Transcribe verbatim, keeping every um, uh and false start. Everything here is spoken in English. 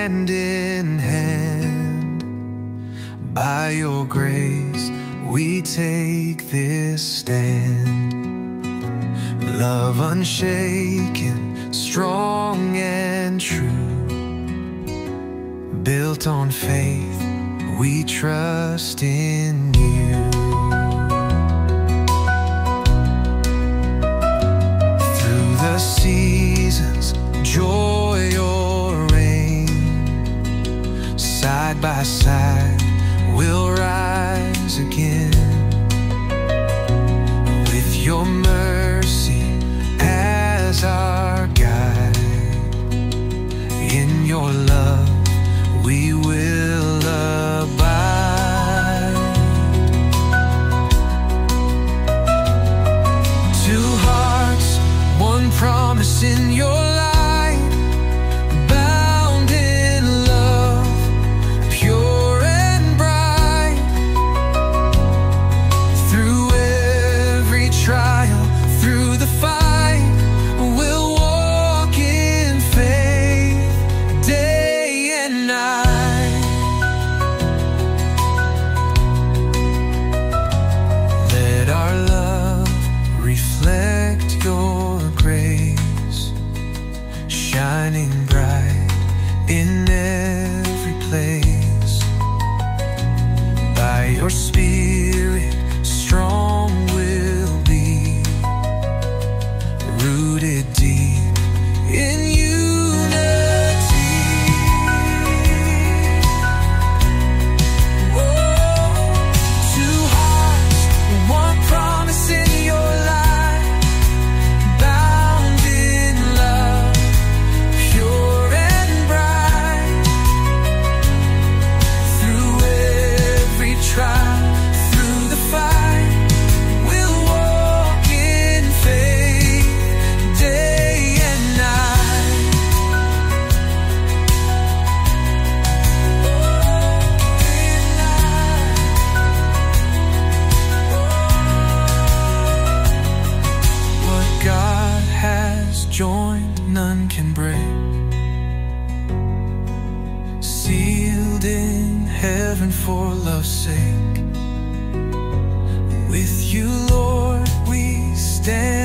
hand in hand. By your grace we take this stand. Love unshaken, strong and true, built on faith, we trust in you. Through the seasons, joy or rain, side by side we'll rise again. With your mercy as our guide, in your love we will abide. Two hearts, one promise in your light, bound in love, pure and bright. Through every trial, through the fight, we'll walk in faith day and night. Let our love reflect your grace, shining bright in every place. By your Spirit strong we'll be, rooted deep in unity. Whoa. Two hearts, one promise in your light, bound in love, pure and bright. Through every trial, through the fight, we'll walk in faith day and night. What God has joined, none can break. Sealed in heaven for love's sake. With you, Lord, we stand.